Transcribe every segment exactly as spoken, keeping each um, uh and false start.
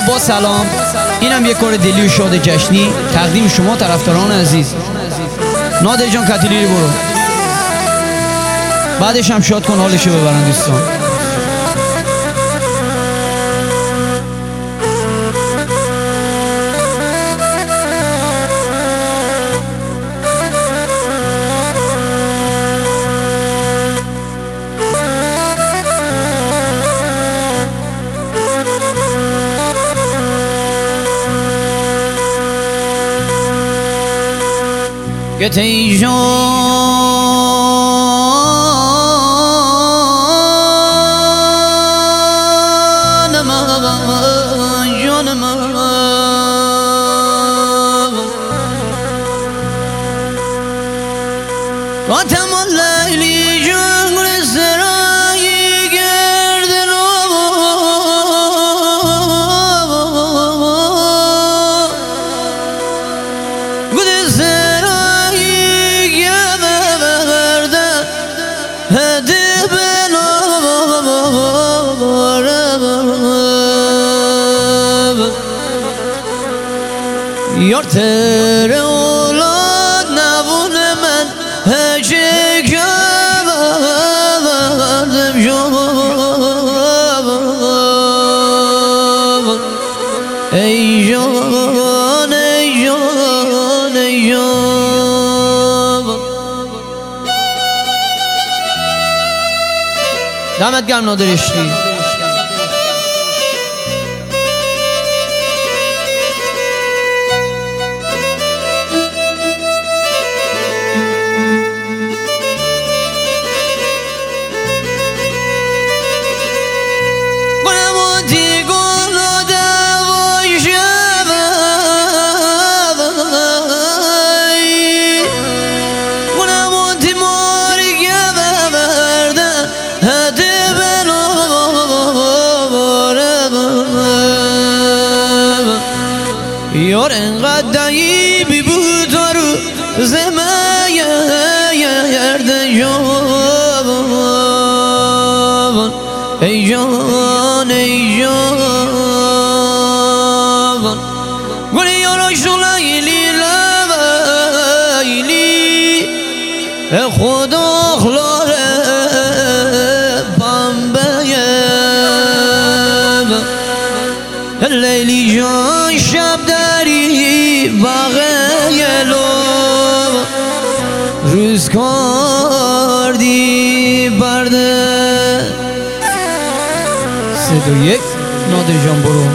خب با سلام، اینم یک کار دلی و شاد جشنی تقدیم شما طرفداران عزیز. نادر جان کتیلی برو، بعدش هم شاد کن حالشو ببرن دوستان. گت ای جانم جانم قاتم اللیلی جنگل سرایی گردن گد سرایی هدی یار تر اولاد نبونه من هجه کبردم شما ای جان ای جان ای جان. دمت گرم نادر عشقی. یار انقدر دایی بی بود رو زمه یرده جان ای جان ای جان گلی یارا شلایلی لبایلی خدا خلاره بامبیم لیلی جان شب داری باغیلو روز کردی برده سه دو یک نادر جان برو.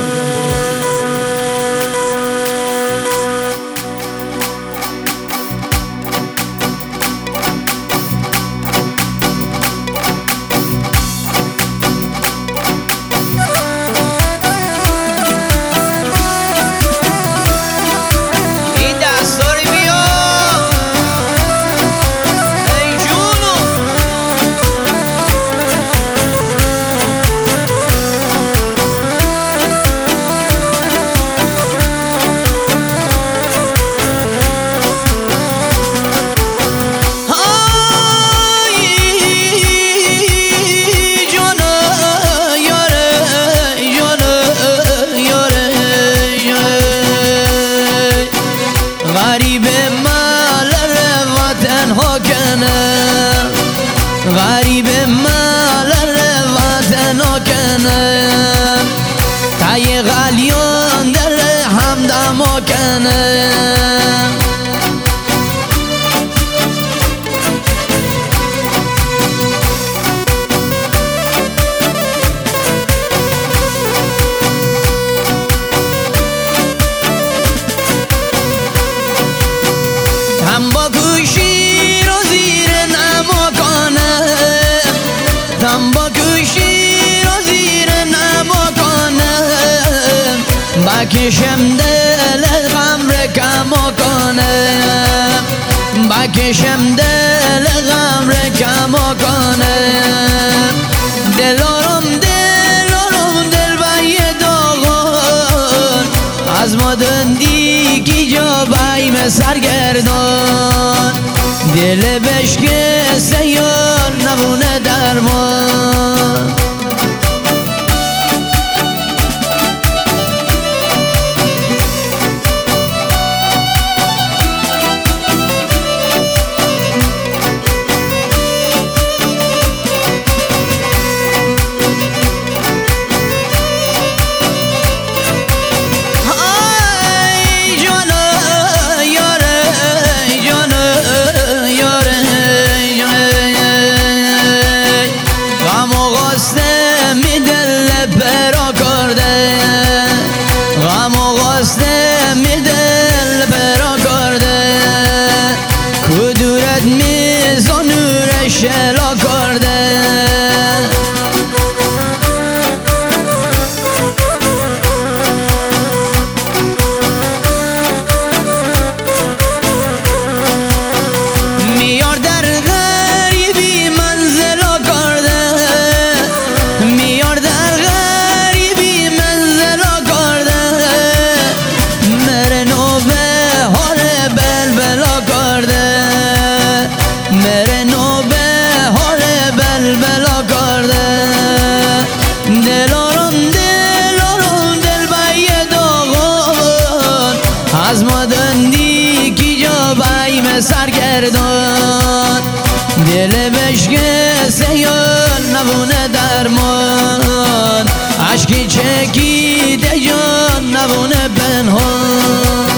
غریب مال وطن کنم تای غلیان در همدم کنم هم با کشی رو زیر نما کنم هم با کشی رو زیر نما کنم بکشم دل غم رکم کنم بکشم دل غم رکم کنم دلارم دلارم دل بای داغان از مادن دیگی جا بایم سرگردان دل بشکه سیار نبونه درمان از ما دندی کی جا بایم سرگردان دل بشکه سیان نبونه درمان عشقی چکیده جان نبونه پنهان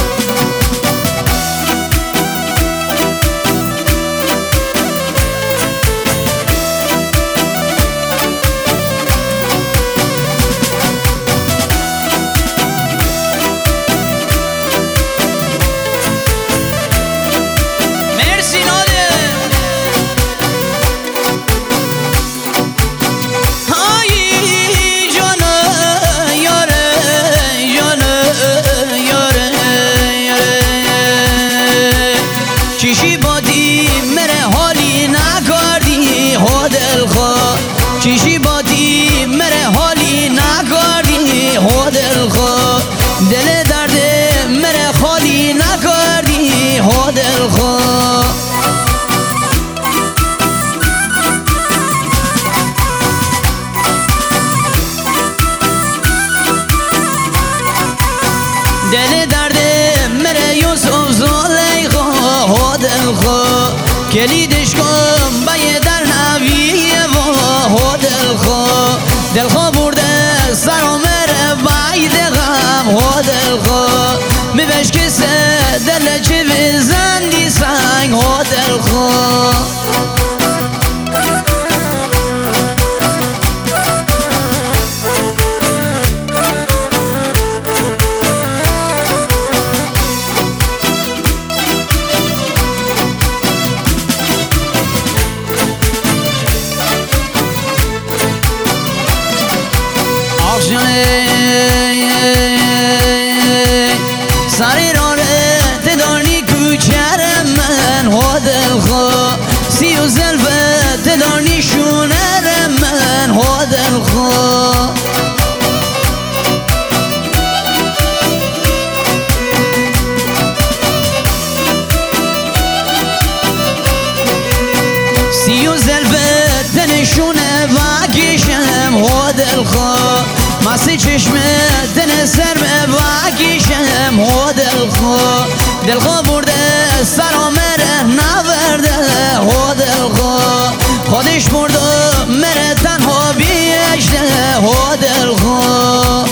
چیشی بادی مره حالی نکردی خود الخوا چیشی بادی مره حالی نکردی خود الخوا دل درد مره خالی نکردی خود الخوا دل درد مره یوسف زلیخا خود الخوا کلیدش کن بایه در نویه و خود الخوا دلخوا برده سر و مره باید غم خود الخوا میبش کسه دل چه بزندی سنگ خود الخوا سری رانه تدانی کوچر من خود الخوا سی و زلفه تدانی شونر من خود الخوا سی و زلفه تنشونه و کشم خود الخوا مسی چشمه دن سرمه و کشم خود الخوا دلخوا برده سر و مره نورده خود الخوا خودش برده مره تنها بیشته خود الخوا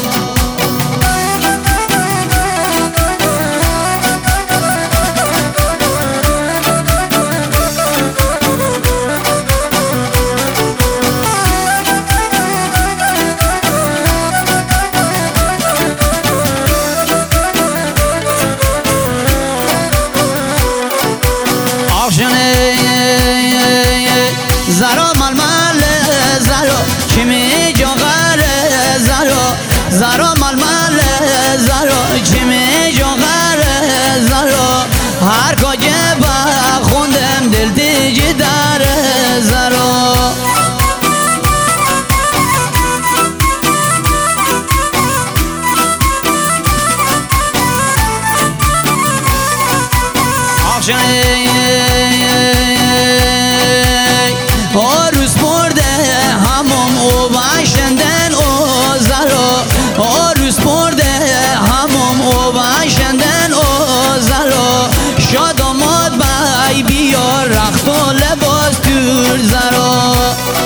زرا ململ زرا چمی جاغره زرا زرا ململ زرا چمی جاغره زرا هر کجا با خوندم دل دیجی داره زرا آروز برده همم او باشندن او زرا آروز برده همم او باشندن او زرا شاد آمد بای بیار رخت و لباس دور زرا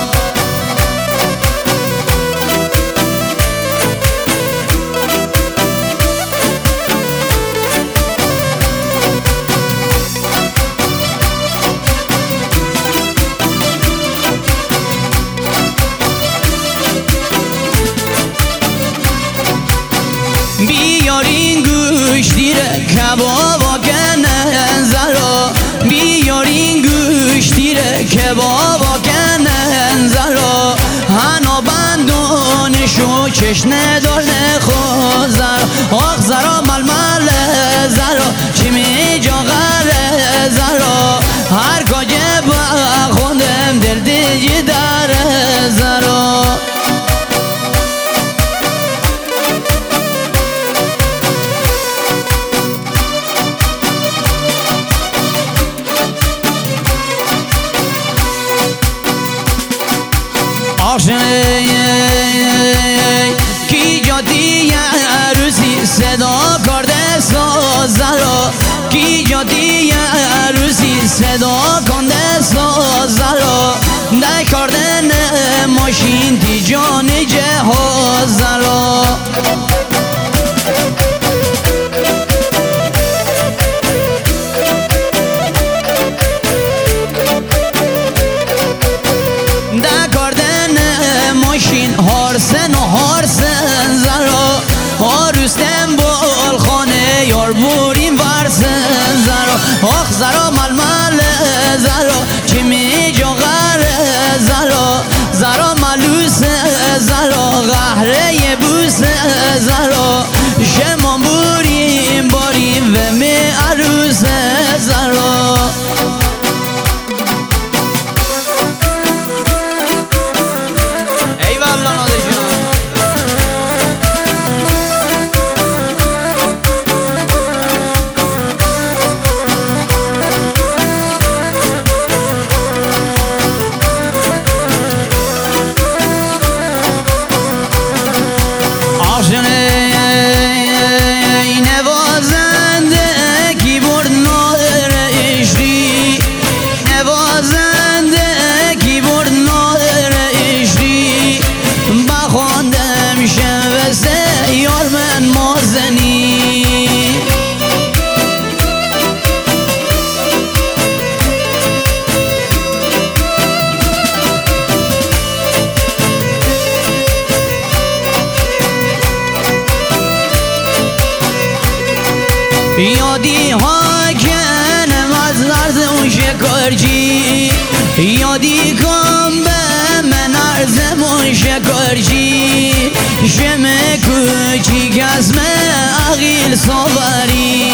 بیارین گوش دیره کبابا کنن زرا بیارین گوش دیره کبابا کنن زرا هنا بندونشو چش ندار نخو زرا آخ زرا ململ زرا چی می جاغره زرا هر کجا با خوندم دل دیجی داره زرا کی جادی عروسی صدا کرده کی جادی روزی صدا کنده سازرا در کردن ماشین تی جان جهازرا در کردن ماشین هارسن و هارسن زرا هاروستن بال خانه یار بوریم ورسن زرا آخ زرا ململ زرا چی می جاغر زرا زرا ملوس زرا غهره بوس زرا شما بوریم باریم و می عروس زرا یادی ها کنم از عرض اون شکرچی یادی کن به من عرض اون شکرچی شم کوچیک از من عقیل صابری